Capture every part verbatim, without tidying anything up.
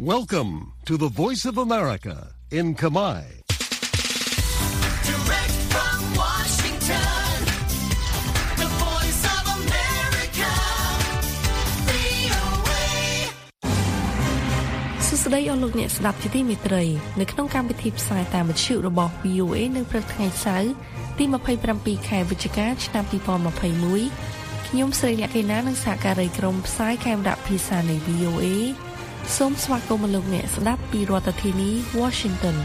Welcome to the Voice of America in Khmer. Direct from Washington, the Voice of America, វី អូ เอសួស្តីអស់លោកអ្នកស្ដាប់ជាទីមេត្រីនៅក្នុងកម្មវិធីផ្សាយតាមវិទ្យុរបស់ វី អូ เอ នៅព្រឹកថ្ងៃសៅរ៍ទី 27 ខែវិច្ឆិកា ឆ្នាំ 2021 ខ្ញុំស្រីលក្ខិណានិងសហការីក្រុមផ្សាយកាមេរ៉ាភាសានៃ វី អូ เอ សូមស្វាគមន៍លោកអ្នកស្ដាប់ពីរដ្ឋធានី Washington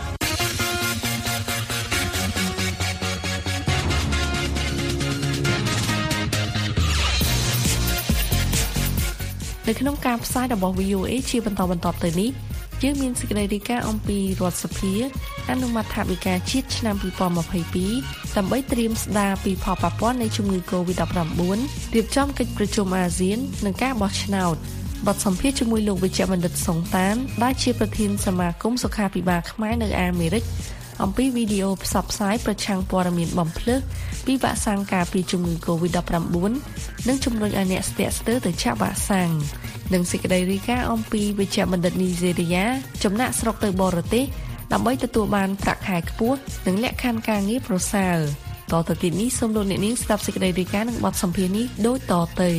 នៅក្នុងការផ្សាយរបស់ វី អូ เอ ជាបន្តបន្ទាប់ទៅនេះយើងមានសេចក្តីរាយការណ៍អំពីរដ្ឋសភាអនុម័តថវិកាជាតិឆ្នាំ 2022 ដើម្បីត្រៀមស្ដារពីផលប៉ះពាល់នៃជំងឺ កូវីដ -ដប់ប្រាំបួន រៀបចំកិច្ចប្រជុំអាស៊ាននិងការបោះឆ្នោតបទសម្ភាសន៍ជាមួយលោកវិជ្ជបណ្ឌិតសុងតានដែលជាប្រធានសមាគមសុខាភិបាលខ្មែរនៅអាមេរិកអំពីវីដេអូផ្សព្វផ្សាយប្រឆាំងព័ត៌មានបំភ្លឺពីវ៉ាក់សាំងការពារជំងឺ កូវីដ -ដប់ប្រាំបួន និងជំរុញឲ្យអ្នកស្ទាក់ស្ទើរទៅចាក់វ៉ាក់សាំងនិងសេចក្តីរាយការណ៍អំពីវិជ្ជបណ្ឌិតនីហ្សេរីយ៉ាចំណាក់ស្រុកទៅបរទេសដើម្បីទទួលបានប្រាក់ខែខ្ពស់និងលក្ខខណ្ឌការងារប្រសើរតទៅទៀតនេះសូមលោកអ្នកនាងស្ដាប់សេចក្តីរាយការណ៍និងបទសម្ភាសន៍នេះដូចតទៅ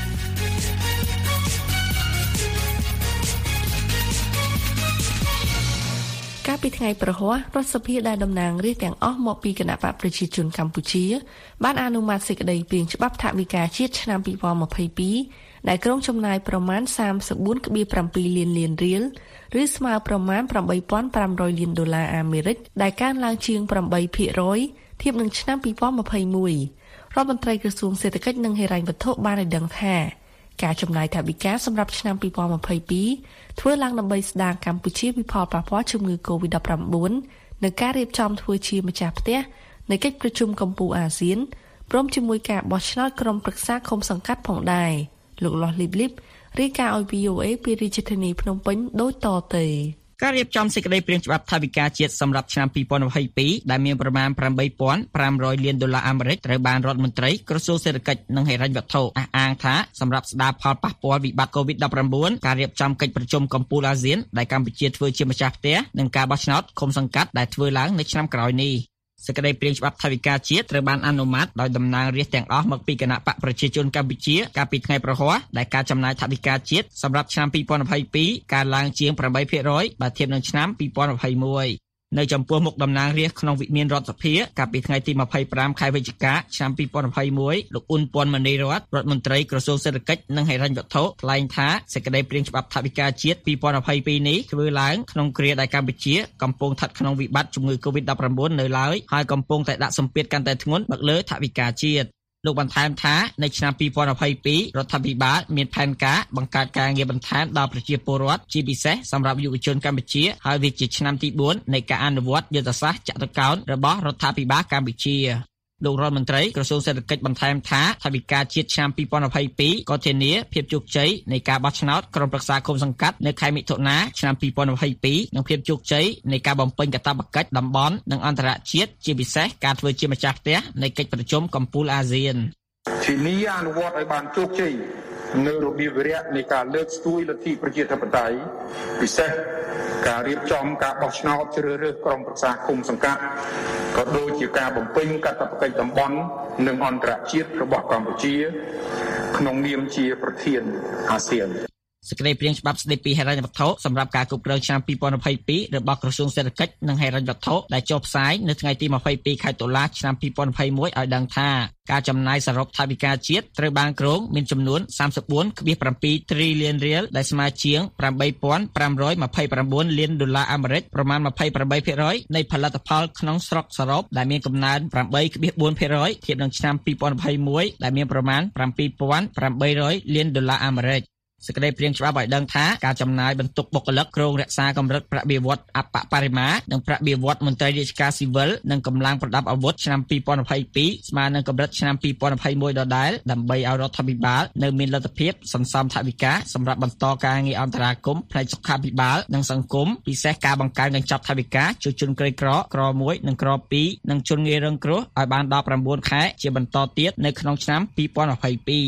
កាលពីថ្ងៃប្រហ័សរដ្ឋសភាដែលតំណាងរាស្ត្រទាំងអស់មកពីគណៈបកប្រជាជនកម្ពុជាបានអនុម័តសេចក្តីព្រាងច្បាប់ថវិកាជាតិឆ្នាំ 2022 ដែលក្រុងចំណាយប្រមាណ សាមសិបបួន,ប្រាំពីរ លានលានរៀលឬស្មើប្រមាណ ប្រាំបីពាន់ប្រាំរយ លានដុល្លារអាមេរិកដែលកើនឡើងជាង ប្រាំបីភាគរយ ធៀបនឹងឆ្នាំ 2021 រដ្ឋមន្ត្រីក្រសួងសេដ្ឋកិច្ចនិងហិរញ្ញវត្ថុបានឲ្យដឹងថាការចំណាយថវិកាសម្រាប់ឆ្នាំ 2022 ធ្វើឡើងដើម្បីស្ដារកម្ពុជាពីផលប៉ះពាល់ជំងឺ កូវីដ -ដប់ប្រាំបួន និងការរៀបចំធ្វើជាម្ចាស់ផ្ទះនៃកិច្ចប្រជុំកំពូលអាស៊ានព្រមជាមួយការបោះឆ្នោតក្រុមប្រឹក្សាឃុំសង្កាត់ផងដែរលោកលាស់លីបលីបរាយការណ៍ឲ្យ វី អូ เอ ពីរាជធានីភ្នំពេញដូចតទៅការរៀបចំសេចក្តីព្រាងច្បាប់ថវិកាជាតិសម្រាប់ឆ្នាំ 2022 ដែលមានប្រមាណ ប្រាំបីពាន់ប្រាំរយ លានដុល្លារអាមេរិកត្រូវបានរដ្ឋមន្ត្រីក្រសួងសេដ្ឋកិច្ចនិងហិរញ្ញវត្ថុអះអាងថាសម្រាប់ស្ដារផលប៉ះពាល់វិបត្តិ កូវីដ -ដប់ប្រាំបួន ការរៀបចំកិច្ចប្រជុំកំពូលអាស៊ានដែលកម្ពុជាធ្វើជាម្ចាស់ផ្ទះនិងការបោះឆ្នោតឃុំសង្កាត់ដែលធ្វើឡើងនៅឆ្នាំក្រោយនេះសេចក្តីព្រាងច្បាប់ថវិកាជាតិត្រូវបានអនុម័តដោយតំណាងរាស្ត្រទាំងអស់មកពីគណៈបកប្រជាជនកម្ពុជាកាលពីថ្ងៃប្រហ័សដែលការចំណាយថវិកាជាតិសម្រាប់ឆ្នាំ 2022 កើនឡើងជាង ប្រាំបីភាគរយ បើធៀបនឹងឆ្នាំ 2021 នៅចំពោះមុខតំណាងរាស្ត្រក្នុងវិមានរដ្ឋសភាកាលពីថ្ងៃទី ម្ភៃប្រាំ ខែវិច្ឆិកា ឆ្នាំ 2021 លោកអ៊ុន ពាន់មនីរដ្ឋរដ្ឋមន្ត្រីក្រសួងសេដ្ឋកិច្ចនិងហិរញ្ញវត្ថុថ្លែងថាសេចក្តីព្រាងច្បាប់ថវិកាជាតិ 2022 នេះធ្វើឡើងក្នុងគ្រាដែលកម្ពុជាកំពុងស្ថិតក្នុងវិបត្តិជំងឺ កូវីដ -ដប់ប្រាំបួន នៅឡើយហើយកំពុងតែដាក់សម្ពាធកាន់តែធ្ងន់មកលើថវិកាជាតិលោកបន្ថែមថានៅឆ្នាំ 2022 រដ្ឋាភិបាលមានផែនការបង្កើតការងារបន្ថែមដល់ប្រជាពលរដ្ឋជាពិសេសសម្រាប់យុវជនកម្ពុជាហើយវាជាឆ្នាំទីបួននៃការអនុវត្តយុទ្ធសាស្ត្រចតុកោណរបស់រដ្ឋាភិបាលកម្ពុជាលោករដ្ឋមន្ត្រីក្រសួងសេដ្ឋកិច្ចបន្ថែមថាថវិកាជាតិឆ្នាំ 2022 ក៏ធានាភាពជោគជ័យនៃការបោះឆ្នោតក្រុមប្រឹក្សាឃុំសង្កាត់នៅខែមិថុនាឆ្នាំ 2022 និងភាពជោគជ័យនៃការបំពេញកាតព្វកិច្ចតំបន់និងអន្តរជាតិជាពិសេសការធ្វើជាម្ចាស់ផ្ទះនៃកិច្ចប្រជុំកំពូលអាស៊ានធានាអនុវត្តឲ្យបានជោគជ័យនៅរបៀបវិរៈនៃការលើកស្ទួយលទ្ធិប្រជាធិបតេយ្យពិសេសការរៀបចំការបោះឆ្នោតជ្រើសរើសក្រុមប្រឹក្សាឃុំសង្កាត់ក៏ដូចជាការបំពេញកាតព្វកិច្ចតំបន់និងអន្តរជាតិរបស់កម្ពុជាក្នុងនាមជាប្រធានអាស៊ានសេចក្តីព្រាងច្បាប់ស្តីពីហិរញ្ញវត្ថុសម្រាប់ការគ្រប់គ្រងឆ្នាំ 2022 របស់ក្រសួងសេដ្ឋកិច្ចនិងហិរញ្ញវត្ថុដែលចុះផ្សាយនៅថ្ងៃទី ម្ភៃពីរ ខែតុលាឆ្នាំ 2021 ឲ្យដឹងថាការចំណាយសរុបថវិកាជាតិត្រូវបានគ្រោងមានចំនួន សាមសិបបួន,ប្រាំពីរ ទ្រីលានរៀលដែលស្មើជាង ប្រាំបីពាន់ប្រាំរយម្ភៃប្រាំបួន លានដុល្លារអាមេរិកប្រមាណ ម្ភៃប្រាំបីភាគរយ នៃផលិតផលក្នុងស្រុកសរុបដែលមានកំណើន ប្រាំបី,បួនភាគរយ ធៀបនឹងឆ្នាំ 2021 ដែលមានប្រមាណ ប្រាំពីរពាន់ប្រាំបីរយ លានដុល្លារអាមេរិកសេចក្តីព្រាងច្បាប់ឲ្យដឹងថាការចំណាយបន្ទុកបុគ្គលិកគ្រោងរក្សាកម្រិតប្រាក់បៀវត្សអបបរិមានិងប្រាក់បៀវត្សមន្ត្រីរាជការស៊ីវិលនិងកម្លាំងប្រដាប់អាវុធឆ្នាំ 2022 ស្មើនឹងកម្រិតឆ្នាំ 2021 ដដែលដើម្បីឲ្យរដ្ឋាភិបាលនៅមានលទ្ធភាពសន្សំថវិកាសម្រាប់បន្តការងារអន្តរាគមន៍ផ្នែកសុខាភិបាលនិងសង្គមពិសេសការបង្កើនកញ្ចប់ថវិកាជួយជនក្រីក្រក្រមួយនិងក្រពីរនិងជនងាយរងគ្រោះឲ្យបានដល់ ប្រាំបួន ខែជាបន្តទៀតនៅក្នុងឆ្នាំ 2022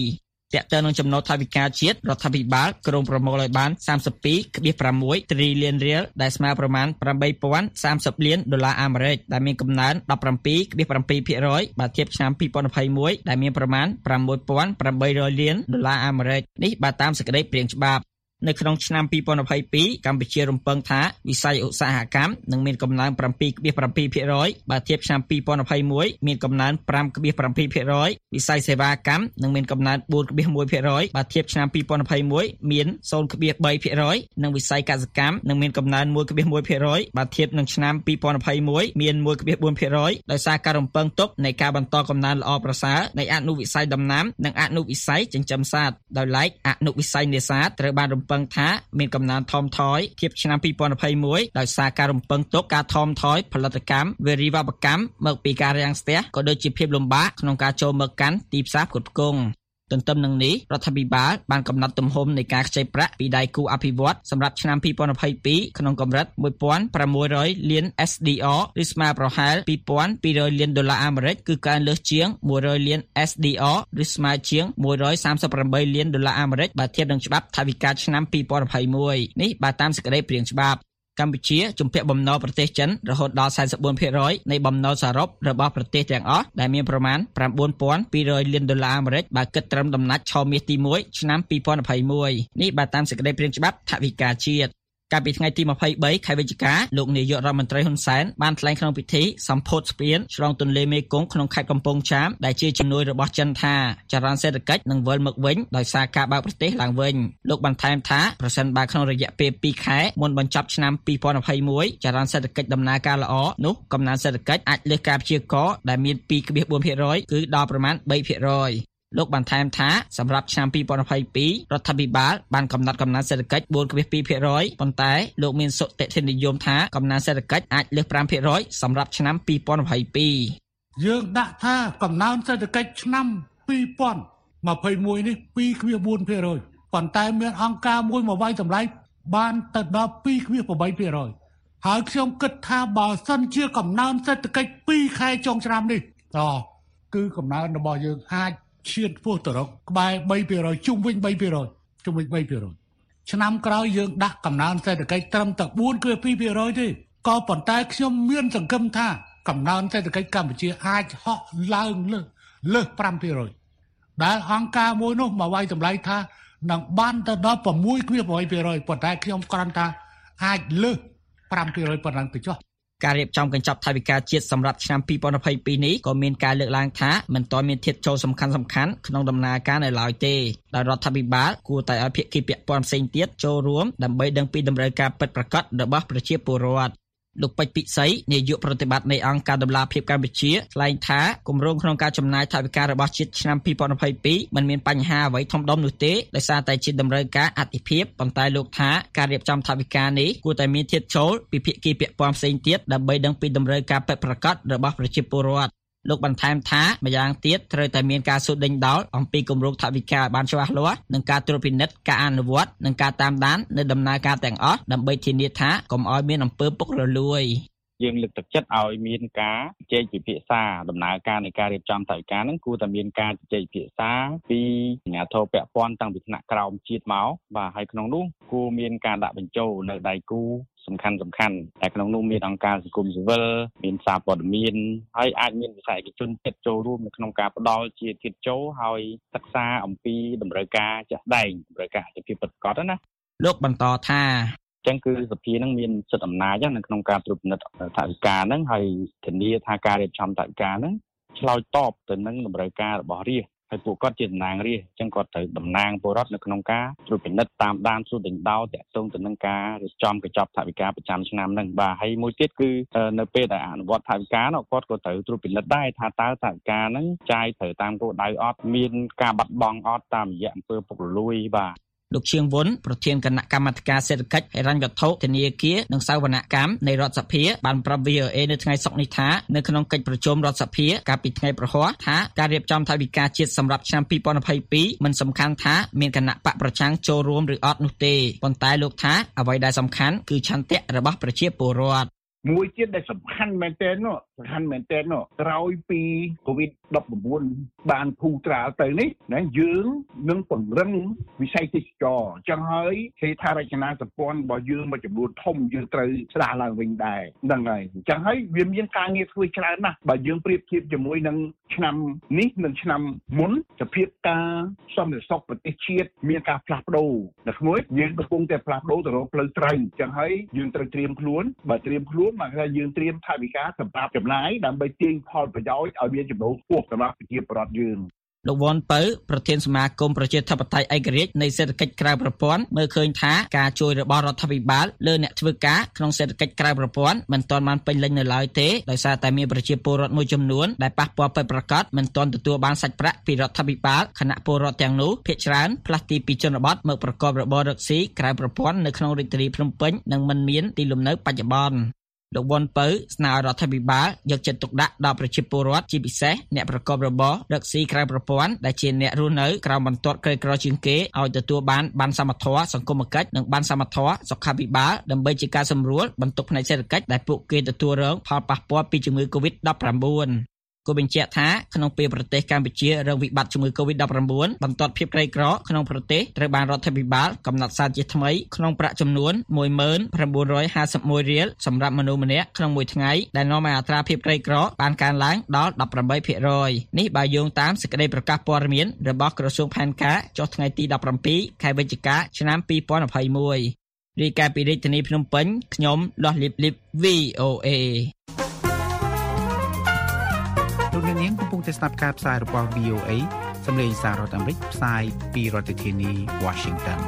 តាក់ទងនឹងចំណូលថវិកាជាតិរដ្ឋាភិបាលក្រុងប្រមូលឲ្យបានសាមសិបពីរភាគ៦ trillion រៀលដែលស្មើប្រមាណប្រាំបីពាន់សាមសិបលានដុល្លារអាមេរិកដែលមានកំណើន ដប់ប្រាំពីរភាគ៧ ភាគរយ បើធៀបឆ្នាំពីរពាន់ยี่สิบเอ็ดដែលមានប្រមាណប្រាំមួយពាន់ប្រាំបីរយលានដុល្លារអាមេរិកនេះបើតាមសេចក្តីព្រាងច្បាប់នៅក្នុងឆ្នាំពីរពាន់ยี่สิบเอ็ดកម្ពុជារំពឹងថាវិស័យឧស្សាហកម្មនឹងមានកំណើន bảyភាគbảy ភាគរយ បើធៀបឆ្នាំពីរពាន់ยี่สิบเอ็ดមានកំណើន 5ភាគbảy ភាគរយ វិស័យសេវាកម្មនឹងមានកំណើន bốnភាគមួយ ភាគរយ បើធៀបឆ្នាំពីរពាន់ยี่สิบเอ็ดមាន ศูนย์ភាគបី ភាគរយ និងវិស័យកសិកម្មនឹងមានកំណើន មួយភាគមួយ ភាគរយ បើធៀបនឹងឆ្នាំពីរពាន់ยี่สิบเอ็ดមាន មួយភាគបួន ភាគរយ ដោយសារការរំពឹងទុកនៃការបន្តកំណើនល្អប្រសើរនៃអនុវិស័យដំណាំនិងអនុវិស័យចិញ្ចឹមសត្វដោយឡែកអនុវិស័យនេសាទត្រូវបានរំពឹងថាមានកំណើនថមថយធៀបឆ្នាំពីរពាន់ยี่สิบเอ็ดដោយសារការរំពឹងទុកការថមថយផលិតកម្មវារីវប្បកម្មមកពីការរាំងស្ទះក៏ដូចជាភាពលំបាកក្នុងការចូលមកកាន់ទីផ្សារផ្គត់ផ្គង់ទន្ទឹមនឹងនេះរដ្ឋាភិបាលបានកំណត់ទំហំនៃការខ្ចីប្រាក់ពីដៃគូអភិវឌ្ឍន៍សម្រាប់ឆ្នាំពីរពាន់ยี่สิบเอ็ดក្នុងកម្រិត một nghìn sáu trămលាន เอส ดี អាร์ ឬស្មើប្រហែល two thousand two hundredលានដុល្លារអាមេរិកគឺកើនលើសជាងone hundredលាន เอส ดี អាร์ ឬស្មើជាងone hundred thirty-eightលានដុល្លារអាមេរិកបើធៀបនឹងច្បាប់ថវិកាឆ្នាំពីរពាន់ยี่สิบเอ็ดនេះបើតាមសេចក្តីព្រាងច្បាប់កម្ពុជាជំពាក់បំណុលប្រទេសចិនរហូតដល់ สี่สิบสี่ភាគរយ នៃបំណុលសរុបរបស់ប្រទេសទាំងអស់ដែលមានប្រមាណ nine thousand two hundredលានដុល្លារអាមេរិកបើគិតត្រឹមដំណាច់ឆមាសទីoneឆ្នាំពីរពាន់ยี่สิบเอ็ดនេះបើតាមសេចក្តីព្រាងច្បាប់ថវិកាជាតិកាលពីថ្ងៃទីtwenty-threeខែវិច្ឆិកាលោកនាយករដ្ឋមន្ត្រីហ៊ុនសែនបានថ្លែងក្នុងពិធីសម្ពោធស្ពានឆ្លងទន្លេមេគង្គក្នុងខេត្តកំពង់ចាមដែលជាជំនួយរបស់ចិនថាចរន្តសេដ្ឋកិច្ចនឹងវិលមកវិញដោយសារការបើកប្រទេសឡើងវិញលោកបន្ថែមថាប្រសិនបើក្នុងរយៈពេលtwoខែមុនបញ្ចប់ឆ្នាំពីរពាន់ยี่สิบเอ็ดចរន្តសេដ្ឋកិច្ចដំណើរការល្អនោះកំណើនសេដ្ឋកិច្ចអាចលើសការព្យាករណ៍ដែលមាន twoភាគfour ភាគរយ គឺដល់ប្រមាណthreeភាគរយលោកបានថែមថាសម្រាប់ឆ្នាំពីរពាន់ยี่สิบtwoរដ្ឋាភិបាលបានកំណត់កំណើនសេដ្ឋកិច្ច fourភាគtwo ភាគរយ ប៉ុន្តែលោកមានសុតិធិនិយមថាកំណើនសេដ្ឋកិច្ចអាចលើសfiveភាគរយសម្រាប់ឆ្នាំពីរពាន់ยี่สิบtwo យើងដាក់ថាកំណើនសេដ្ឋកិច្ចឆ្នាំពីរពាន់ยี่สิบเอ็ดនេះ twoភាគfour ភាគរយ ប៉ុន្តែមានអង្គការមួយមកវាយតម្លៃបានទៅដល់twoភាគeightភាគរយ ហើយខ្ញុំគិតថាបើសិនជាកំណើនសេដ្ឋកិច្ចtwoខែចុងឆ្នាំនេះតគឺកំណើនរបស់យើងអាចឈានពោះទៅរកក្បែរthreeភាគរយ ជុំវិញthreeភាគរយ ជុំវិញthreeភាគរយ ឆ្នាំក្រោយយើងដាក់កំណើនសេដ្ឋកិច្ចត្រឹមតែfourភាគtwoភាគរយទេក៏ប៉ុន្តែខ្ញុំមានសង្ឃឹមថាកំណើនសេដ្ឋកិច្ចកម្ពុជាអាចហក់ឡើងលើសលើសfiveភាគរយ ដែលអង្គការមួយនោះមកវាយតម្លៃថានឹងបានទៅដល់sixភាគeightភាគរយ ប៉ុន្តែខ្ញុំគ្រាន់តែអាចលើសfiveភាគរយប៉ុណ្ណឹងទៅចុះការរៀបចំកញ្ចប់ថវិកាជាតិសម្រាប់ឆ្នាំពីរពាន់ยี่สิบtwoនេះក៏មានការលើកឡើងថាមិនទាន់មានធាតុចូលសំខាន់ៗក្នុងដំណើរការនៅឡើយទេដោយរដ្ឋាភិបាលគួរតែឲ្យភាគីពាក់ព័ន្ធផ្សេងទៀតចូលរួមដើម្បីដឹងពីតម្រូវការពិតប្រាកដរបស់ប្រជាពលរដ្ឋលោកពេជ្រពិសីនាយកប្រតិបត្តិនៃអង្គការដំឡាភិបកម្ពុជាថ្លែងថាគម្រោងក្នុងការចំណាយថវិការបស់ជាតិឆ្នាំពីរពាន់ยี่สิบtwoមិនមានបញ្ហាអ្វីធំដុំនោះទេដោយសារតែជាតម្រូវការអតិភិបប៉ុន្តែលោកថាការរៀបចំថវិកានេះគួរតែមានធាតុចូលពីភាគីពាក់ព័ន្ធផ្សេងទៀតដើម្បីដឹងពីតម្រូវការពិតប្រាកដរបស់ប្រជាពលរដ្ឋលោកបន្ថែមថាម្យ៉ាងទៀតត្រូវតែមានការសួរដេញដោលអំពីគម្រោងថវិកាបានច្បាស់លាស់និងការត្រួតពិនិត្យការអនុវត្តនិងការតាមដាននៅដំណើរការទាំងអស់ដើម្បីធានាថាកុំឲ្យមានអំពើពុករលួយយើងលើកទឹកចិត្តឲ្យមានការជជែកពិភាក្សាដំណើរការនៃការរៀបចំថវិកាហ្នឹងគួរតែមានការជជែកពិភាក្សាពីអាជ្ញាធរពាក់ព័ន្ធតាំងពីថ្នាក់ក្រោមជាតិមកបាទហើយក្នុងនោះគួរមានការដាក់បញ្ចូលនៅដៃគូសំខាន់សំខាន់តែក្នុងនោះមានអង្គការសង្គមស៊ីវិលមានសារព័ត៌មានហើយអាចមានវិស័យឯកជនទៀតចូលរួមនៅក្នុងការផ្ដល់ជាធាតុចូលហើយសិក្សាអំពីតម្រូវការជាក់ស្ដែងតម្រូវការអាជីវកម្មពិតប្រាកដណាលោកបន្តថាចឹងគឺសភានឹងមានសិទ្ធិអំណាចនៅក្នុងការត្រួតពិនិត្យថវិកាហ្នឹងហើយធានាថាការរៀបចំថវិកាហ្នឹងឆ្លើយតបទៅនឹងតម្រូវការរបស់រាស្ត្រហើយពួកគាត់ជាតំណាងរាស្ត្រអញ្ចឹងគាត់ត្រូវតំណាងពលរដ្ឋនៅក្នុងការត្រួតពិនិត្យតាមដានសួរដេញដោលតាក់ទងទៅនឹងការរៀបចំកញ្ចប់ថវិកាប្រចាំឆ្នាំហ្នឹងបាទហើយមួយទៀតគឺនៅពេលដែលអនុវត្តថវិកានោះគាត់ក៏ត្រូវត្រួតពិនិត្យដែរថាតើថវិកាហ្នឹងចាយត្រូវតាមគោលដៅអត់មានការបាត់បង់អត់តាមរយៈអំពើពុករលួយបាទលោកឈៀងវុនប្រធានគណៈកម្មាធិការសេដ្ឋកិច្ចហិរញ្ញវត្ថុធនាគារនិងសវនកម្មនៃរដ្ឋសភាបានប្រាប់ V O A នៅថ្ងៃសុក្រនេះថានៅក្នុងកិច្ចប្រជុំរដ្ឋសភាកាលពីថ្ងៃប្រហ័សថាការរៀបចំថវិកាជាតិសម្រាប់ឆ្នាំពីរពាន់ยี่สิบtwoមិនសំខាន់ថាមានគណៈបកប្រឆាំងចូលរួមឬអត់នោះទេប៉ុន្តែលោកថាអ្វីដែលសំខាន់គឺឆន្ទៈរបស់ប្រជាពលរដ្ឋមួយទៀតដែលសំខាន់មែនទែននោះសំខាន់មែនទែននោះក្រោយពី កូវីដ ដប់ប្រាំបួន បានភូត្រាលទៅនេះណាយើងនឹងពង្រឹងវិស័យទេសចរណ៍អញ្ចឹងហើយហេដ្ឋារចនាសម្ព័ន្ធរបស់យើងមួយចំនួនធំយើងត្រូវស្ដារឡើងវិញដែរហ្នឹងហើយអញ្ចឹងហើយវាមានការងារធ្វើច្រើនណាស់បើយើងប្រៀបធៀបជាមួយនឹងឆ្នាំនេះនិងឆ្នាំមុនសភាពការសន្តិសុខប្រទេសជាតិមានការផ្លាស់ប្ដូរដល់ក្មួយយើងកំពុងតែផ្លាស់ប្ដូរទៅរកផ្លូវត្រូវអញ្ចឹងហើយយើងត្រូវត្រៀមខ្លួនបើត្រៀមខ្លួនមកថាយើងត្រៀមថវិកាសម្រាប់ចំណាយដើម្បីទាញផលប្រយោជន៍ឲ្យមានចំណូលខ្ពស់សម្រាប់ប្រជាពលរដ្ឋយើងលោកវ៉ាន់ពៅប្រធានសមាគមប្រជាធិបតេយ្យឯករាជ្យនៃសេដ្ឋកិច្ចក្រៅប្រព័ន្ធមើលឃើញថាការជួយរបស់រដ្ឋាភិបាលលើអ្នកធ្វើការក្នុងសេដ្ឋកិច្ចក្រៅប្រព័ន្ធមិនទាន់បានពេញលេញនៅឡើយទេដោយសារតែមានប្រជាពលរដ្ឋមួយចំនួនដែលប៉ះពាល់ពិតប្រាកដមិនទាន់ទទួលបានសាច់ប្រាក់ពីរដ្ឋាភិបាលខណៈពលរដ្ឋទាំងនោះភាគច្រើនផ្លាស់ទីពីជនបទមកប្រកបរបររកស៊ីក្រៅប្រព័ន្ធនៅក្នុងរាជធានីភ្នំពេញនិងមិនមានទីលំនៅបច្ចុប្បន្នលោកវ៉ាន់ពៅស្នើរដ្ឋាភិបាលយកចិត្តទុកដាក់ដល់ប្រជាពលរដ្ឋជាពិសេសអ្នកប្រកបរបររកស៊ីក្រៅប្រព័ន្ធដែលជាអ្នករស់នៅក្រោមបន្ទាត់ក្រីក្រជាងគេឲ្យទទួលបានបានសមត្ថភាពសង្គមគិច្ចនិងបានសមត្ថភាពសុខាភិបាលដើម្បីជាការសម្រួលបន្ទុកផ្នែកសេដ្ឋកិច្ចដែលពួកគេទទួលរងផលប៉ះពាល់ពីជំងឺ កូវីដ ដប់ប្រាំបួន គូបញ្ជាក់ថាក្នុងពេលប្រទេសកម្ពុជារងវិបត្តិជំងឺ កូវីដ ដប់ប្រាំបួន បន្ទាត់ភាពក្រីក្រក្នុងប្រទេសត្រូវបានរដ្ឋាភិបាលកំណត់សាលជាថ្មីក្នុងប្រាក់ចំនួន មួយម៉ឺនប្រាំបួនរយហាសិបមួយ រៀលសម្រាប់មនុស្សម្នាក់ក្នុងមួយថ្ងៃដែលនាំឲ្យអត្រាភាពក្រីក្របានកើនឡើងដល់ ដប់ប្រាំបីភាគរយ នេះបើយោងតាមសេចក្តីប្រកាសព័ត៌មានរបស់ក្រសួងផែនការចុះថ្ងៃទី ដប់ប្រាំពីរ ខែវិច្ឆិកា ឆ្នាំពីរពាន់ម្ភៃមួយ រាយការណ៍ពីរាជធានីភ្នំពេញខ្ញុំលាស់លីបលីប វី អូ เอលោកនាងកំពុងតែស្ដាប់ការផ្សាយរបស់ វី អូ เอ សម្លេងសាររដ្ឋអាមេរិកផ្សាយពីរដ្ឋធានី Washington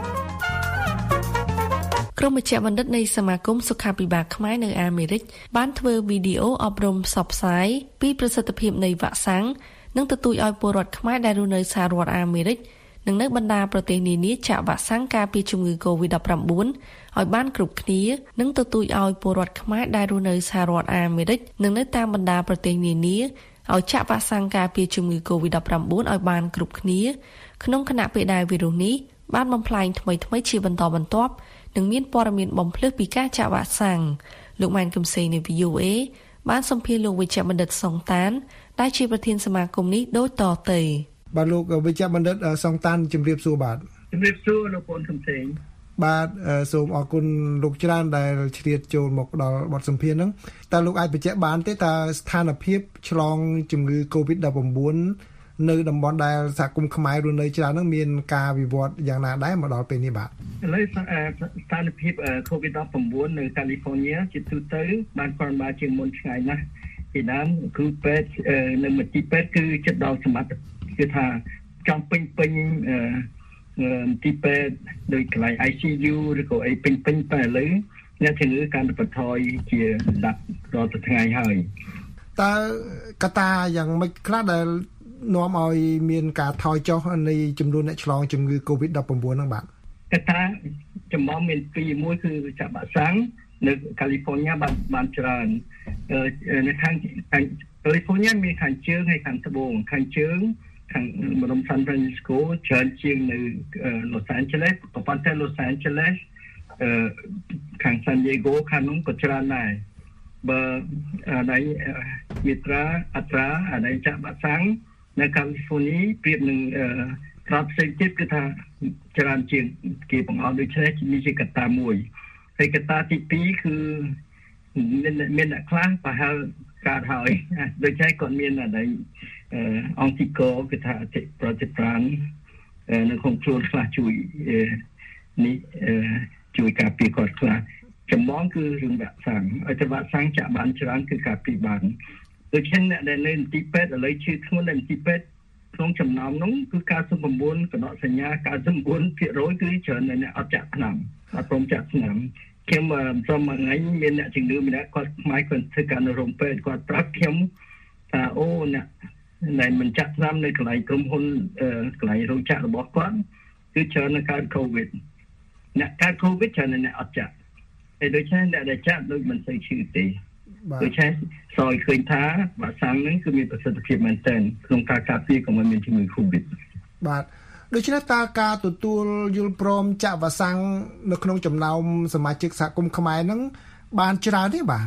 ក្រុមមជ្ឈបណ្ឌិតនៃសមាគមសុខាភិបាលខ្មែរនៅអាមេរិកបានធ្វើវីដេអូអប់រំផ្សព្វផ្សាយពីប្រសិទ្ធភាពនៃវ៉ាក់សាំងនិងទទូចឲ្យពលរដ្ឋខ្មែរដែលរស់នៅសហរដ្ឋអាមេរិកនិងនៅបណ្ដាប្រទេសនានាចាក់វ៉ាក់សាំងការពារជំងឺ កូវីដ ដប់ប្រាំបួន ឲ្យបានគ្រប់គ្នានិងទទូចឲ្យពលរដ្ឋខ្មែរដែលរស់នៅសហរដ្ឋអាមេរិកនិងនៅតាមបណ្ដាប្រទេសនានាឲ្យចាក់វ៉ាក់សាំងការពារជំងឺ កូវីដ ដប់ប្រាំបួន ឲ្យបានគ្រប់គ្នាក្នុងខណៈពេលដែលវីរុសនេះបានបំផ្លាញថ្មីថ្មីជាបន្តបន្ទាប់និងមានព័ត៌មានបំភ្លឺពីការចាក់វ៉ាក់សាំងលោកម៉ែនកំសីនៃ វី អូ เอ បានសម្ភាសន៍លោកវិជ្ជបណ្ឌិតសុងតានដែលជាប្រធានសមាគមនេះដូចតទៅបាទលោកវិជ្ជបណ្ឌិតសុងតានជំរាបសួរបាទជំរាបសួរលោកពូនកំសីបាទសូមអរគុណលោកច្រើនដែលជ្រៀតចូលមកដល់បទសម្ភាសន៍ហ្នឹងតើលោកអាចបញ្ជាក់បានទេតើស្ថានភាពឆ្លងជំងឺ កូវីដ ដប់ប្រាំបួន នៅតំបន់ដែលសហគមន៍ខ្មែររស់នៅច្រើនហ្នឹងមានការវិវត្តយ៉ាងណាដែរមកដល់ពេលនេះបាទឥឡូវស្ថានភាព កូវីដ ដប់ប្រាំបួន នៅកាលីហ្វ័រញ៉ាជាទូទៅបានកើនឡើងជាងមុនឆ្ងាយណាស់ពីដើមគឺពេទ្យនៅមន្ទីរពេទ្យគឺចិត្តដល់សមត្ថគឺថាចង់ពេញពេញទីពេទ្យដោយកន្លែង ไอ ซี ยู ឬក៏អីពេញពេញតែឥឡូវអ្នកជំងឺកាន់តែបន្ថយជាដាប់រាល់ថ្ងៃហើយតើកត្តាយ៉ាងម៉េចខ្លះដែលនាំឲ្យមានការថយចុះនៃចំនួនអ្នកឆ្លងជំងឺ កូវីដ ដប់ប្រាំបួន ហ្នឹងបាទកត្តាចម្បងមានពីរមួយគឺចាក់វ៉ាក់សាំងនៅកាលីហ្វ័រញ៉ាបានបានច្រើននៅខាងកាលីហ្វ័រញ៉ាមានខាងជើងហើយខាងត្បូងខាងជើងខាងមរំសាន់ Francisco ច្រើនជាងនៅ Los Angeles ក៏ប៉ុន្តែ Los Angeles អឺខាង San Diego ខាងនោះក៏ច្រើនដែរបើណៃមេត្រាអត្រាណៃចាក់វ៉ាក់សាំងនៅ California ប្រៀបនឹងក្របផ្សេងទៀតគឺថាច្រើនជាងគេបង្អស់ដូច្នេះនេះជាកត្តាមួយហើយកត្តាទីពីរគឺមានមានអ្នកខ្លះប្រហែលកើតហើយដូច្នេះគាត់មានណៃអង្គកោគឺថាប្រតិប្រាននៅក្នុងខ្លួនខ្លះជួយនេះជួយការពារគាត់ខ្លះចម្បងគឺរឿងវ៉ាក់សាំងឲ្យតែវ៉ាក់សាំងចាក់បានច្រើនគឺការពារបានដូច្នេះអ្នកដែលនៅទីពេទ្យឥឡូវឈឺធ្ងន់នៅទីពេទ្យក្នុងចំណោមនោះគឺកាសែន៩កណ្ដកសញ្ញាកាសែន៩ភាគរយគឺច្រើនអ្នកអត់ចាក់ថ្នាំអត់ព្រមចាក់ថ្នាំខ្ញុំសំថ្ងៃមានអ្នកជំងឺម្នាក់គាត់ខ្មៅគាត់ធ្វើការនៅរោងពេទ្យគាត់ប្រាប់ខ្ញុំថាអូអ្នកដែលមិនចាក់ថ្នាំនៅកន្លែងក្រុមហ៊ុនកន្លែងរោងចក្ររបស់គាត់គឺច្រើននៅកើតកូវីដអ្នកកើតកូវីដច្រើនអ្នកអត់ចាក់ហើយដូច្នេះអ្នកដែលចាក់ដូចមិនសូវឈឺទេដូច្នេះសយឃើញថាវ៉ាក់សាំងហ្នឹងគឺមានប្រសិទ្ធភាពមែនទែនក្នុងការការពារកុំឲ្យមានជំងឺកូវីដបាទដូច្នេះតើការទទួលយល់ព្រមចាក់វ៉ាក់សាំងនៅក្នុងចំណោមសមាជិកសហគមន៍ខ្មែរហ្នឹងបានច្រើនទេបាទ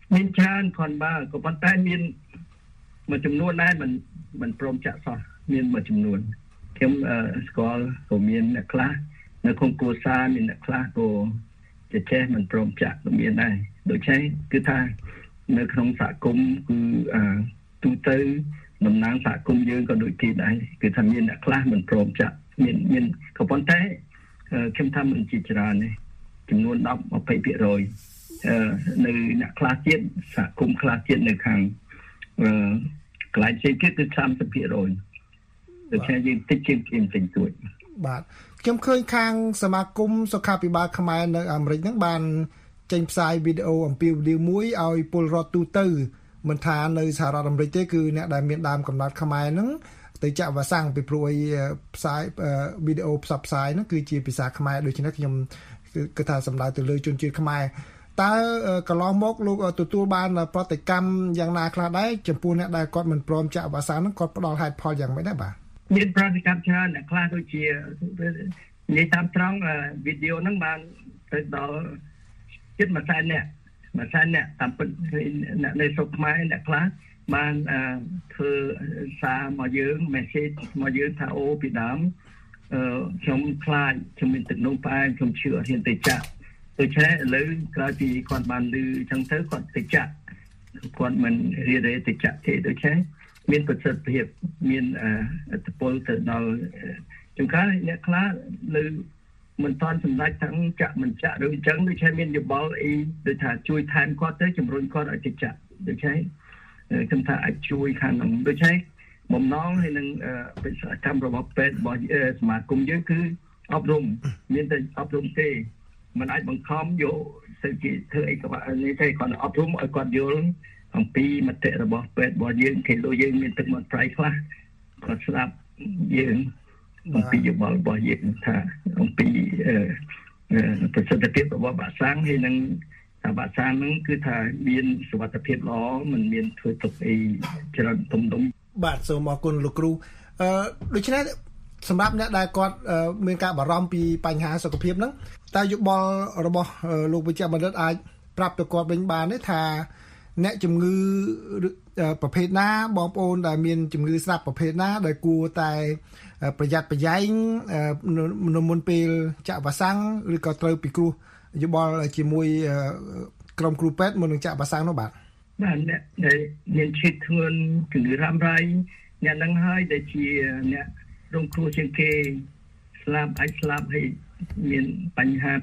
មានច្រើនគាត់បើក៏ប៉ុន្តែមានមួយចំនួនដែរមិនមិនព្រមចាក់សោះមានមួយចំនួនខ្ញុំស្គាល់ក៏មានអ្នកខ្លះនៅក្នុងគ្រួសារមានអ្នកខ្លះក៏ចេះមិនព្រមចាក់ក៏មានដែរដូច្នេះគឺថានៅក្នុងសហគមន៍គឺទូទៅតំណាងសហគមន៍យើងក៏ដូចគ្នាដែរគឺថាមានអ្នកខ្លះមិនព្រមចាក់មានមានក៏ប៉ុន្តែខ្ញុំថាមិនជាច្រើនទេចំនួនten to twenty percent អឺនៅអ្នកខ្លះទៀតសហគមន៍ខ្លះទៀតនៅខាងអឺកន្លែងផ្សេងទៀតគឺthirty percent ដូច្នេះយើងតិចជាងគេតិចតួចបាទខ្ញុំឃើញខាងសមាគមសុខាភិបាលខ្មែរនៅអាមេរិកហ្នឹងបានចេញផ្សាយវីដេអូអំពីវីដេអូមួយឲ្យពលរដ្ឋទូទៅមិនថានៅសហរដ្ឋអាមេរិកទេគឺអ្នកដែលមានដើមកំណត់ខ្មែរហ្នឹងទៅចាក់វ៉ាក់សាំងពីព្រោះឲ្យផ្សាយវីដេអូផ្សព្វផ្សាយហ្នឹងគឺជាភាសាខ្មែរដូច្នេះខ្ញុំគឺថាសម្ដៅទៅលើជនជាតិខ្មែរតើកន្លងមកលោកទទួលបានប្រតិកម្មយ៉ាងណាខ្លះដែរចំពោះអ្នកដែលគាត់មិនព្រមចាក់វ៉ាក់សាំងហ្នឹងគាត់ផ្ដល់ហេតុផលយ៉ាងម៉េចដែរបាទមានប្រតិកម្មច្រើនអ្នកខ្លះដូចជានិយាយតាមត្រង់វីដេអូហ្នឹងបានទៅដល់ជិតមួយសែនអ្នកមួយសែនអ្នកតាមពិតអ្នកនៅស្រុកខ្មែរអ្នកខ្លះបានធ្វើសារមកយើង message មកយើងថាអូពីដើមអឺខ្ញុំខ្លាចខ្ញុំមានទឹកនោមផ្អែមខ្ញុំជឿអត់ហ៊ានទៅចាក់ដូច្នេះឥឡូវក្រោយពីគាត់បានឮអញ្ចឹងទៅគាត់ទៅចាក់គាត់មិនរៀនទេទៅចាក់ទេដូច្នេះមានប្រសិទ្ធភាពមានអត្តពលទៅដល់ចង្ការអ្នកខ្លះលើមិនតាន់សម្ដេចទាំងចាក់មិនចាក់ឬអញ្ចឹងដូចជាមានយោបល់អីដូចថាជួយថែមគាត់ទៅជំរុញគាត់ឲ្យទៅចាក់ដូច្នេះខ្ញុំថាអាចជួយខាងនោះដូច្នេះបំណងហើយនឹងបេសកកម្មរបស់ពេទ្យរបស់សមាគមយើងគឺអប់រំមានតែអប់រំទេមិនអាចបង្ខំយកទៅជាធ្វើអីក៏នេះទេគាត់អប់រំឲ្យគាត់យល់អំពីមតិរបស់ពេទ្យរបស់យើងគេដូចយើងមានទឹកមាត់ប្រៃខ្លះគាត់ស្ដាប់យើងអំពីយោបល់របស់យើងថាអំពីប្រសិទ្ធភាពរបស់វ៉ាក់សាំងហើយនឹងថាវ៉ាក់សាំងហ្នឹងគឺថាមានសុវត្ថិភាពល្អមិនមានធ្វើទុកអីច្រើនទុំដុំបាទសូមអរគុណលោកគ្រូអឺដូច្នេះសម្រាប់អ្នកដែលគាត់មានការបារម្ភពីបញ្ហាសុខភាពហ្នឹងតើយោបល់របស់លោកវិជ្ជបណ្ឌិតអាចប្រាប់ទៅគាត់វិញបានទេថាអ្នកជំងឺប្រភេទណាបងប្អូនដែលមានជំងឺស្រាប់ប្រភេទណាដែលគួរតែប្រយ័ត្នប្រយែងនៅមុនពេលចាក់វ៉ាក់សាំងឬក៏ត្រូវពិគ្រោះយោបល់ជាមួយក្រុមគ្រូពេទ្យមុននឹងចាក់វ៉ាក់សាំងនោះបាទបាទអ្នកដែលមានឈឺធ្ងន់ជំងឺរ៉ាំរ៉ៃអ្នកនឹងហើយដែលជាអ្នករងគ្រោះជាងគេស្លាប់អាចស្លាប់ហើយមានបញ្ហា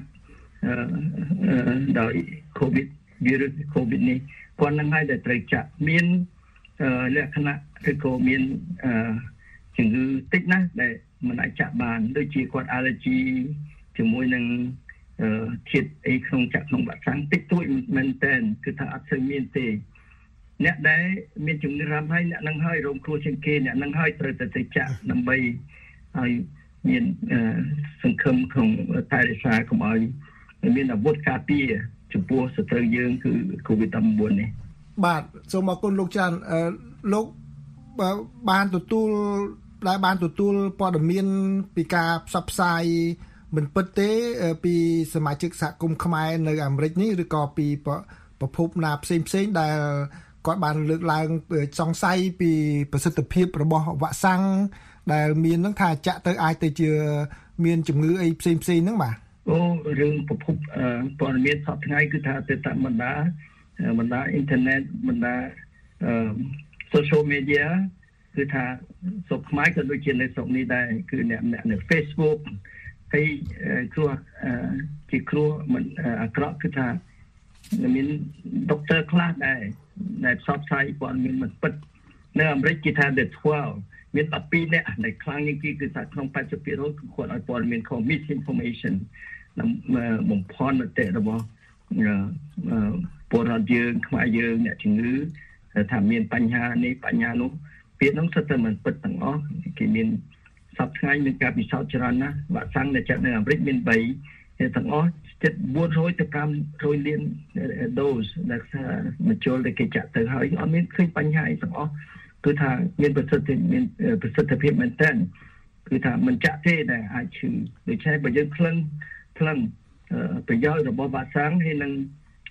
ដោយ COVID វីរុស COVID នេះគាត់នឹងហើយដែលត្រូវចាក់មានលក្ខណៈឬក៏មានជំងឺតិចណាស់ដែលមិនអាចចាក់បានដូចជាគាត់ allergy ជាមួយនឹងជាតិអីក្នុងចាក់ក្នុងវ៉ាក់សាំងតិចតួចមែនតើគឺថាអត់សូវមានទេអ្នកដែលមានជំងឺរ៉ាំរ៉ៃអ្នកនឹងហើយរងគ្រោះជាងគេអ្នកនឹងហើយត្រូវតែទៅចាក់ដើម្បីឲ្យមានសង្ឃឹមក្នុងតែរក្សាកុំឲ្យមានអាវុធការពារចំពោះសត្រូវយើងគឺ COVID nineteen នេះបាទសូមអរគុណលោកចាន់លោកបានទទួលដែលបានទទួលព័ត៌មានពីការផ្សព្វផ្សាយមិនពិតទេពីសមាជិកសហគមន៍ខ្មែរនៅអាមេរិកនេះឬក៏ពីប្រភពណាផ្សេងផ្សេងដែលគាត់បានលើកឡើងសង្ស័យពីប្រសិទ្ធភាពរបស់វ៉ាក់សាំងដែលមាននឹងថាចាក់ទៅអាចទៅជាមានជំងឺអីផ្សេងផ្សេងហ្នឹងបាទអូរឿងប្រភពព័ត៌មានសប្តាហ៍ថ្ងៃគឺថាទៅតាមបណ្ដាបណ្ដាអ៊ីនធឺណិតបណ្ដាអឺ social media គឺថាស្រុកខ្មែរក៏ដូចជានៅស្រុកនេះដែរគឺអ្នកអ្នកនៅ Facebook ហើយគ្រោះជាគ្រោះមិនអាក្រក់គឺថាមានដុកទ័រខ្លះដែរដែលផ្សព្វផ្សាយព័ត៌មានមិនពិតនៅអាមេរិកគេថា the twelve មានtwelveនាក់ដែលខ្លាំងជាងគេគឺថាក្នុងeighty percentគឺគាត់ឲ្យព័ត៌មាន misinformation បំផន់មតិរបស់ពលរដ្ឋយើងខ្មែរយើងអ្នកជំងឺថាមានបញ្ហានេះបញ្ហានោះពាក្យនោះសិតតែមិនពិតទាំងអស់គេមានសប្តាហ៍ថ្ងៃមានការពិសោធន៍ច្រើនណាស់វ៉ាក់សាំងដែលចាក់នៅអាមេរិកមានthreeទាំងអស់ជិតfour hundredទៅfive hundredលាន dose ដែលថាបញ្ចូលដែលគេចាក់ទៅហើយអត់មានឃើញបញ្ហាអីទាំងអស់គឺថាមានប្រសិទ្ធភាពមានប្រសិទ្ធភាពមែនតើគឺថាមិនចាក់ទេដែលអាចឈឺដូច្នេះបើយើងខ្លឹងខ្លឹងប្រយោជន៍របស់វ៉ាក់សាំងហើយនឹង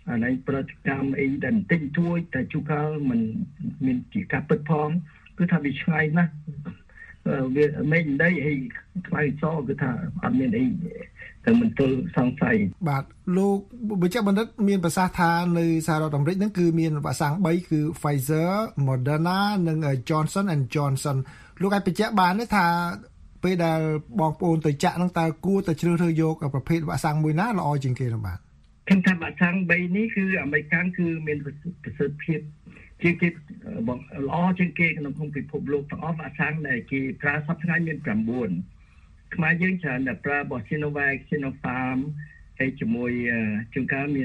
អានេះប្រតិកម្មអីដែលបន្តិចតួចតែជួនកាលมันមានជាការពិតផងគឺថាវាឆ្ងាយណាស់វាមិនដីអីខ្លាំងសគឺថាអត់មានអីតែមិនទល់សង្ស័យបាទលោកវិជ្ជបណ្ឌិតមានប្រសាសន៍ថានៅសហរដ្ឋអាមេរិកហ្នឹងគឺមានវ៉ាក់សាំងបីគឺ Pfizer, Moderna និង Johnson and Johnson លោកអាចបញ្ជាក់បានទេថាពេលដែលបងប្អូនទៅចាក់ហ្នឹងតើគួរទៅជ្រើសរើសយកប្រភេទវ៉ាក់សាំងមួយណាល្អជាងគេនោះបាទខ្ញុំថាវ៉ាក់សាំងបីនេះគឺអាមេរិកគឺមានប្រសិទ្ធភាពជាងគេបងល្អជាងគេក្នុងពិភពលោកទាំងអស់វ៉ាក់សាំងដែលគេប្រើសប្តាហ៍មាន9ខ្មែរយើងច្រើនតែប្រើរបស់ Sinovac, Sinopharm ហើយជាមួយជួនកាលមាន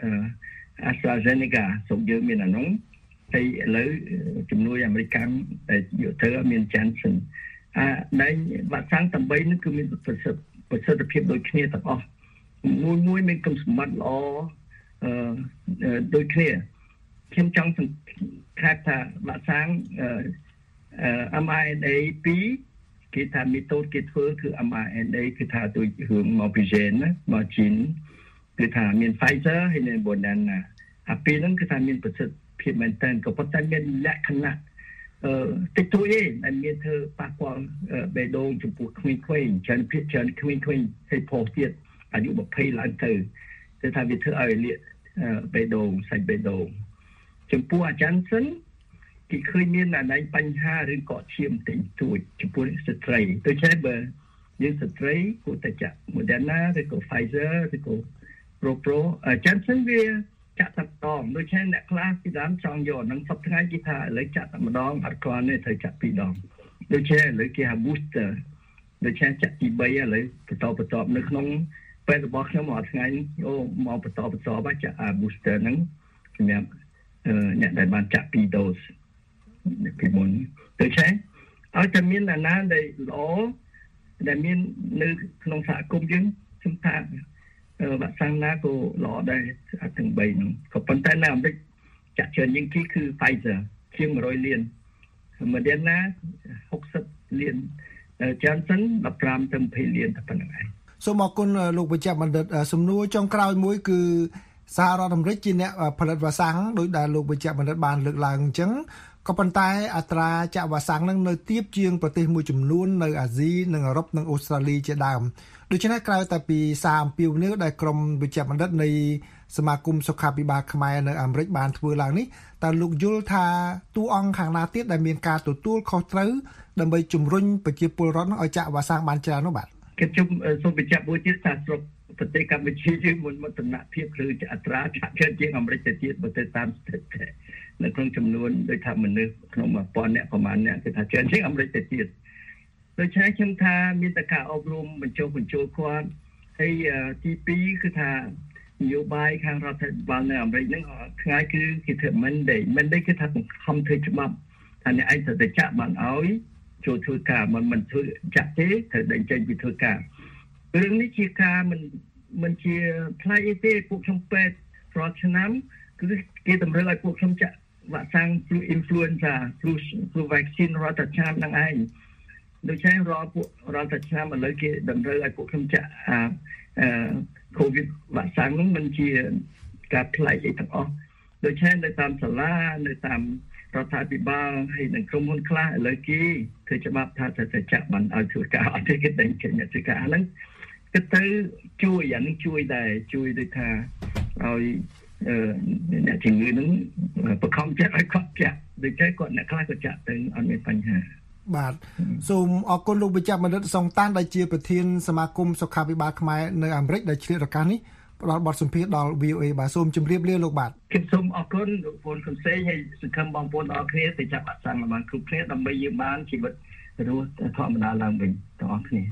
AstraZeneca សូមយើងមានអានោះហើយឥឡូវជំនួយអាមេរិកដែលយកទៅមាន Janssen អាដែលវ៉ាក់សាំងទាំងបីនេះគឺមានប្រសិទ្ធប្រសិទ្ធភាពដូចគ្នាទាំងអស់មួយមួយមានគុណសម្បត្តិល្អអឺដូចគ្នាខ្ញុំចង់សង្ខេបថាវ៉ាក់សាំងអឺ em R N A twoគេថាមេតូតគេធ្វើគឺ em R N A គឺថាដូចរឿងមកពី gene ណាមកជីនគឺថាមាន Pfizer ហើយនិង Moderna អាពីរហ្នឹងគឺថាមានប្រសិទ្ធភាពមែនតើក៏ប៉ុន្តែមានលក្ខណៈអឺតិចតួចទេដែលមានធ្វើប៉ះពាល់បេះដូងចំពោះក្មេងៗច្រើនភាគច្រើនក្មេងៗហើយផុសទៀតអាយុ20ឡើងទៅគឺថាវាធ្វើឲ្យលាកបេះដូងសាច់បេះដូងចំពោះអាចារ្យសិនគេឃើញមានអាណៃបញ្ហាឬក៏ឈាមតិចតួចចំពោះស្ត្រីដូច្នេះបើយើងស្ត្រីគួរតែចាក់ Moderna ឬក៏ Pfizer ឬក៏ Pro Pro អាចារ្យសិនវាចាក់តែម្ដងដូច្នេះអ្នកខ្លះពីដើមចង់យកហ្នឹងសប្តាហ៍គេថាឥឡូវចាក់តែម្ដងអត់គ្រាន់ទេត្រូវចាក់ពីរដងដូច្នេះឥឡូវគេហៅ booster ដូច្នេះចាក់ទី3ឥឡូវបន្តបន្តនៅក្នុងពេលរបស់ខ្ញុំមួយថ្ងៃអូមកបន្តបន្តបាច់ចាក់ booster ហ្នឹងសម្រាប់អ្នកដែលបានចាក់ពីរដូសពីមុនដូច្នេះឲ្យតែមានអាណាដែលល្អដែលមាននៅក្នុងសហគមន៍យើងខ្ញុំថាវ៉ាក់សាំងណាក៏ល្អដែរទាំង3ហ្នឹងក៏ប៉ុន្តែនៅអាមេរិកចាក់ច្រើនជាងគេគឺ Pfizer ជាង100លាន Moderna 60លាន Johnson 15ទៅ20លានតែប៉ុណ្្នឹងឯងសូមអរគុណលោកវិជ្ជបណ្ឌិតសំណួរចុងក្រោយមួយគឺសហរដ្ឋអាមេរិកជាអ្នកផលិតវ៉ាក់សាំងដោយដែលលោកវិជ្ជបណ្ឌិតបានលើកឡើងអញ្ចឹងក៏ប៉ុន្តែអត្រាចាក់វ៉ាក់សាំងនឹងនៅទាបជាងប្រទេសមួយចំនួននៅអាស៊ីនិងអឺរ៉ុបនិងអូស្ត្រាលីជាដើមដូច្នេះក្រៅតែពីសារអំពាវនាវដែលក្រុមវិជ្ជបណ្ឌិតនៃសមាគមសុខាភិបាលខ្មែរនៅអាមេរិកបានធ្វើឡើងនេះតើលោកយល់ថាតួអង្គខាងណាទៀតដែលមានការទទួលខុសត្រូវដើម្បីជំរុញប្រជាពលរដ្ឋឲ្យចាក់វ៉ាក់សាំងបានច្រើននោះបាទខ្ញុំសូមបញ្ជាក់មួយទៀតថាស្រុកប្រទេសកម្ពុជាយើងមុនមត្តនភាពឬអត្រាចាក់ច្រើនជាងអាមេរិកទៅទៀតបើទៅតាមស្ថិតិនៅក្នុងចំនួនដូចថាមនុស្សក្នុងone thousandអ្នកប្រហែលអ្នកគឺថាច្រើនជាងអាមេរិកទៅទៀតដូច្នេះខ្ញុំថាមានតែការអប់រំបញ្ចុះបញ្ចូលគាត់ហើយទីពីរគឺថានយោបាយខាងរដ្ឋាភិបាលនៅអាមេរិកហ្នឹងថ្ងៃគឺគេធ្វើ mandate mandate គឺថាបង្ខំធ្វើច្បាប់ថាអ្នកឯងត្រូវតែចាក់បានឲ្យចូលធ្វើការមិនមិនធ្វើចាក់ទេត្រូវតែចេញពីធ្វើការរឿងនេះជាការមិនមិនជាផ្នែកអីទេពួកខ្ញុំពេទ្យរាល់ឆ្នាំគឺគេតម្រូវឲ្យពួកខ្ញុំចាក់វ៉ាក់សាំង flu influenza flu flu vaccine រាល់តែឆ្នាំហ្នឹងឯងដូច្នេះរាល់ពួករាល់តែឆ្នាំឥឡូវគេតម្រូវឲ្យពួកខ្ញុំចាក់អាអឺ COVID វ៉ាក់សាំងហ្នឹងមិនជាការផ្លែកអីទាំងអស់ដូច្នេះនៅតាមសាលានៅតាមរដ្ឋាភិបាលហើយនឹងក្រុមហ៊ុនខ្លះឥឡូវគេធ្វើច្បាប់ថាត្រូវតែចាក់បានឲ្យធ្វើការអត់ទេគេតែគេអ្នកធ្វើការហ្នឹងគឺទៅជួយអានេះជួយដែរជួយដូចថាឲ្យអ្នកជំងឺហ្នឹងបង្ខំចិត្តឲ្យគាត់ចាក់ដូចតែគាត់អ្នកខ្លះគាត់ចាក់ទៅអត់មានបញ្ហាបាទសូមអរគុណលោកវិជ្ជបណ្ឌិតសុងតានដែលជាប្រធានសមាគមសុខាភិបាលខ្មែរនៅអាមេរិកដែលឆ្លៀតឱកាសនេះផ្ដល់បទសម្ភាសន៍ដល់ V O A បាទសូមជម្រាបលាលោកបាទខ្ញុំសូមអរគុណលោកពូនកំសែងហើយសង្ឃឹមបងប្អូនអរគ្នាទៅចាប់វ៉ាក់សាំងបានគ្រប់គ្នាដើម្បីយើងបានជីវិតរស់ធម្មតាឡើងវិញទាំងអស់គ្នា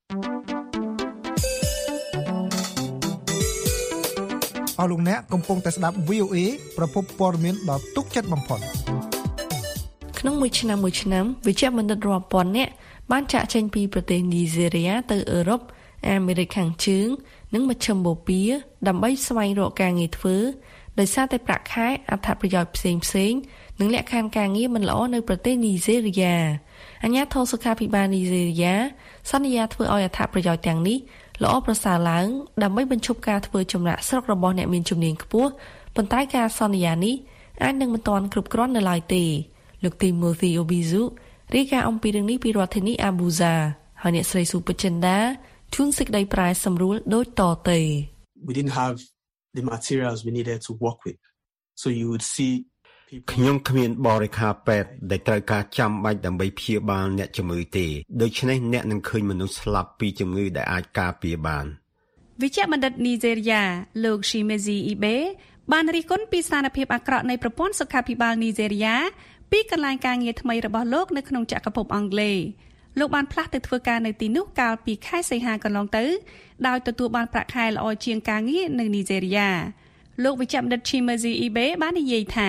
អរលោកអ្នកកំពុងតែស្ដាប់ V O A ប្រភពព័ត៌មានដ៏ទុកចិត្តបំផុតក្នុងមួយឆ្នាំមួយឆ្នាំវិជ្ជបណ្ឌិតរាប់ពាន់នាក់បានចាក់ចេញពីប្រទេសនីហ្សេរីយ៉ាទៅអឺរ៉ុបអាមេរិកខាងជើងនិងមជ្ឈិមបូព៌ាដើម្បីស្វែងរកការងារធ្វើដោយសារតែប្រាក់ខែអត្ថប្រយោជន៍ផ្សេងផ្សេងនិងលក្ខខណ្ឌការងារមិនល្អនៅប្រទេសនីហ្សេរីយ៉ាអាជ្ញាធរសុខាភិបាលនីហ្សេរីយ៉ាសន្យាធ្វើឲ្យអត្ថប្រយោជន៍ទាំងនេះល្អប្រសើរឡើងដើម្បីបញ្ឈប់ការធ្វើចំណាកស្រុករបស់អ្នកមានជំនាញខ្ពស់ប៉ុន្តែការសន្យានេះអាចនឹងមិនទាន់គ្រប់គ្រាន់នៅឡើយទេលោក Timothy Obizu រាយការណ៍អំពីរឿងនេះពីរដ្ឋធានី Abuja ហើយអ្នកស្រី Supachinda ជួនសេចក្តីប្រែសម្រួលដូចតទៅ We didn't have the materials we needed to work with so you would see ខ្ញុំគ្មានបរិក្ខារពេទ្យដែលត្រូវការចាំបាច់ដើម្បីព្យាបាលអ្នកជំងឺទេដូច្នេះអ្នកនឹងឃើញមនុស្សស្លាប់ពីជំងឺដែលអាចការពារបានវិជ្ជបណ្ឌិតនីហ្សេរីយ៉ាលោក Shimezi Ibe បានរិះគន់ពីស្ថានភាពអាក្រក់នៃប្រព័ន្ធសុខាភិបាលនីហ្សេរីយ៉ាពីកន្លែងការងារថ្មីរបស់លោកនៅក្នុងចក្រភពអង់គ្លេសលោកបានផ្លាស់ទៅធ្វើការនៅទីនោះកាលពីខែសីហាកន្លងទៅដោយទទួលបានប្រាក់ខែល្អជាងការងារនៅនីហ្សេរីយ៉ាលោកវិជ្ជបណ្ឌិត Shimezi Ibe បាននិយាយថា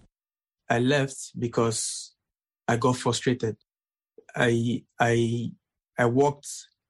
I left because I got frustrated. I I I worked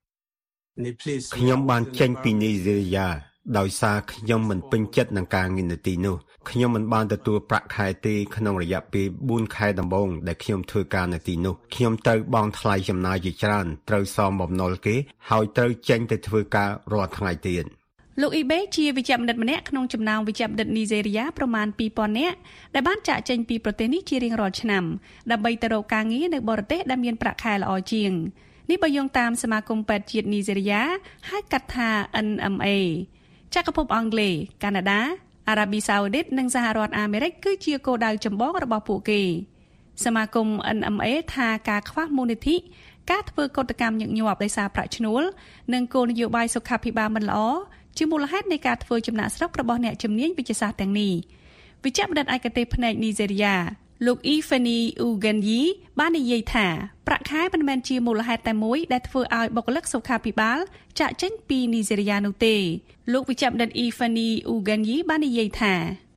in a place ខ្ញុំបានចេញពីនីហ្សេរីយ៉ាដោយសារខ្ញុំមិនពេញចិត្តនឹងការងារនៅទីនោះខ្ញុំមិនបានទទួលប្រាក់ខែទេក្នុងរយៈពេល4ខែដំបូងដែលខ្ញុំធ្វើការនៅទីនោះខ្ញុំត្រូវបង់ថ្លៃចំណាយជាច្រើនត្រូវសងបំណុលគេហើយត្រូវចេញទៅធ្វើការរាល់ថ្ងៃទៀតលោកអ៊ីបេជាវិជ្ជបណ្ឌិតម្នាក់ក្នុងចំណោមវិជ្ជបណ្ឌិតនីហ្សេរីយ៉ាប្រមាណពីរពាន់នាក់ដែលបានចាកចេញពីប្រទេសនេះជារៀងរាល់ឆ្នាំដើម្បីទៅរកការងារនៅបរទេសដែលមានប្រាក់ខែល្អជាងនេះបើយោងតាមសមាគមពេទ្យជាតិនីហ្សេរីយ៉ាហៅកាត់ថា N M A ចក្រភពអង់គ្លេសកាណាដាអារ៉ាប៊ីសាអូឌីតនិងសហរដ្ឋអាមេរិកគឺជាគោលដៅចម្បងរបស់ពួកគេសមាគម N M A ថាការខ្វះមូលនិធិការធ្វើកតកម្មញឹកញាប់ដោយសារប្រាក់ឈ្នួលនិងគោលនយោបាយសុខាភិបាលមិនល្អជាមូលហេតុនៃការធ្វើចំណាកស្រុករបស់អ្នកជំនាញវិទ្យាសាស្ត្រទាំងនេះវិជ្ជបណ្ឌិតឯកទេសផ្នែកនីហ្សេរីយ៉ាលោក Ifani Uganyi បាននិយាយថាប្រាក់ខែមិនមែនជាមូលហេតុតែមួយដែលធ្វើឲ្យបុគ្គលិកសុខាភិបាលចាកចេញពីនីហ្សេរីយ៉ានោះទេលោកវិជ្ជបណ្ឌិត Ifani Uganyi បាននិយាយថា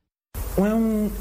When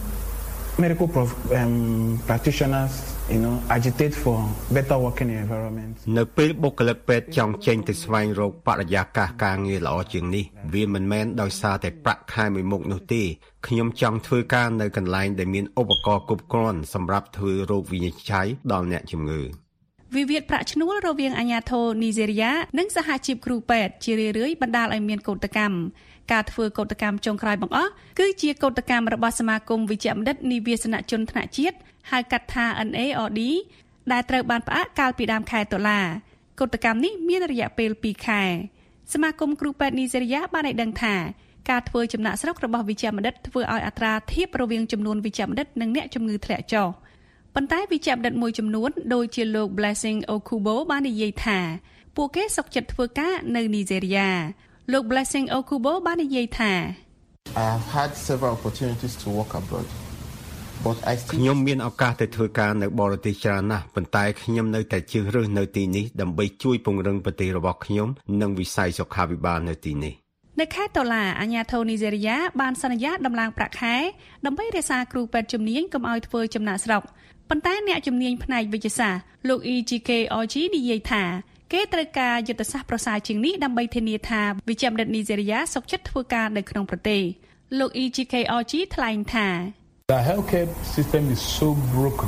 medical prof- um, practitioners you know agitate for better working environment នៅពេលបុគ្គលិកពេទ្យចង់ចេញទៅស្វែងរកបរិយាកាសការងារល្អជាងនេះវាមិនមែនដោយសារតែប្រាក់ខែមួយមុខនោះទេខ្ញុំចង់ធ្វើការនៅកន្លែងដែលមានឧបករណ៍គ្រប់គ្រាន់សម្រាប់ធ្វើរោគវិនិច្ឆ័យដល់អ្នកជំងឺវិវាទប្រាក់ឈ្នួលរវាងអាជ្ញាធរនីហ្សេរីយ៉ានិងសហជីពគ្រូពេទ្យជារឿយៗបណ្ដាលឲ្យមានកោតកម្មការធ្វើកោតកម្មចុងក្រោយបង្អស់គឺជាកោតកម្មរបស់សមាគមវិជ្ជបណ្ឌិតនិវាសនជនថ្នាក់ជាតិហៅកាត់ថា N A R D ដែលត្រូវបានផ្អាកកាលពីដើមខែតុលាកោតកម្មនេះមានរយៈពេលពីរខែសមាគមគ្រូពេទ្យនីហ្សេរីយ៉ាបានឲ្យដឹងថាការធ្វើចំណាកស្រុករបស់វិជ្ជបណ្ឌិតធ្វើឲ្យអត្រាធៀបរវាងចំនួនវិជ្ជបណ្ឌិតនិងអ្នកជំងឺធ្លាក់ចុះប៉ុន្តែវិជ្ជបណ្ឌិតមួយចំនួនដូចជាលោក Blessing Okubo បាននិយាយថាពួកគេសុខចិត្តធ្វើការនៅនីហ្សេរីយ៉ាលោក Blessing Okubo បាននិយាយថា I have had several opportunities to work abroad but I still ខ្ញុំមានឱកាសទៅធ្វើការនៅបរទេសច្រើនណាស់ប៉ុន្តែខ្ញុំនៅតែជ្រើសរើសនៅទីនេះដើម្បីជួយពង្រឹងប្រទេសរបស់ខ្ញុំនិងវិស័យសុខាភិបាលនៅទីនេះនៅខែតុលាអាជ្ញាធរនីហ្សេរីយ៉ាបានសន្យាដំឡើងប្រាក់ខែដើម្បីរក្សាគ្រូពេទ្យជំនាញកុំឲ្យធ្វើចំណាកស្រុកប៉ុន្តែអ្នកជំនាញផ្នែកវិទ្យាសាស្ត្រលោក E G K Orji និយាយថាគេត្រូវការយុទ្ធសាស្ត្រប្រសើរជាងនេះដើម្បីធានាថាវិជ្ជបណ្ឌិតនីហ្សេរីយ៉ាសុខចិត្តធ្វើការនៅក្នុងប្រទេសលោក E G K Orji ថ្លែងថា The healthcare system is so broken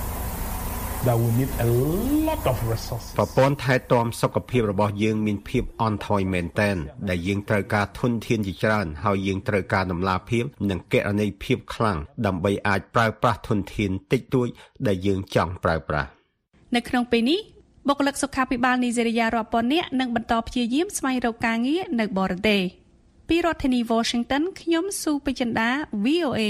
that we need a lot of resources ប្រព័ន្ធថែទាំសុខភាពរបស់យើងមានភាពអន់ថយមែនទែនដែលយើងត្រូវការធនធានជាច្រើនហើយយើងត្រូវការដំណាភាពនិងគណនេយ្យភាពខ្លាំងដើម្បីអាចប្រើប្រាស់ធនធានតិចតួចដែលយើងចង់ប្រើប្រាស់នៅក្នុងពេលនេះបុគ្គលិកសុខាភិបាលនីហ្សេរីយ៉ារាប់ពាន់នាក់នឹងបន្តព្យាយាមស្វែងរកការងារនៅបរទេសពីរដ្ឋធានី Washington ខ្ញុំស៊ូពេជ្រចិន្តា V O A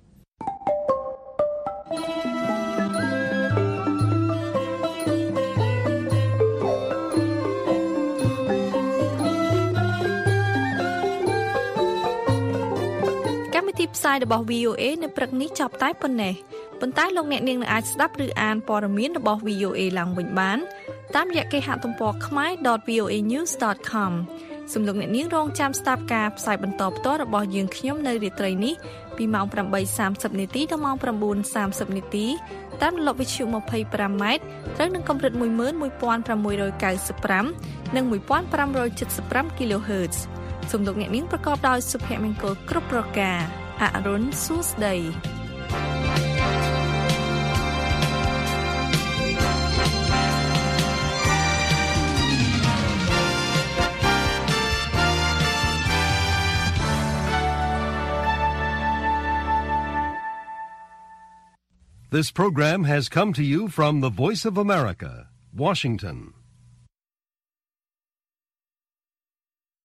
កម្មវិធីផ្សាយរបស់ V O A នៅព្រឹកនេះចប់តែប៉ុណ្ណេះប៉ុន្តែលោកអ្នកនាងនឹងអាចស្ដាប់ឬអានព័ត៌មានរបស់ V O A ឡើងវិញបានតាមរយៈគេហទំព័រ khmae.ដត v o a news ដត com សូមលោកអ្នកនាងរងចាំស្ដាប់ការផ្សាយបន្តផ្ទាល់របស់យើងខ្ញុំនៅរាត្រីនេះពីម៉ោង ប្រាំបីសាមសិប នាទីដល់ម៉ោង ប្រាំបួនសាមសិប នាទីតាមរលកវិទ្យុ ยี่สิบห้า ម៉ែត្រត្រូវនឹងកម្រិត một nghìn một trăm sáu mươi និង một nghìn năm trăm bảy mươiห้า kHz សូមលោកអ្នកនាងប្រកបដោយសុភមង្គលគ្រប់ប្រការអរុនសួស្ដី This program has come to you from the Voice of America, Washington.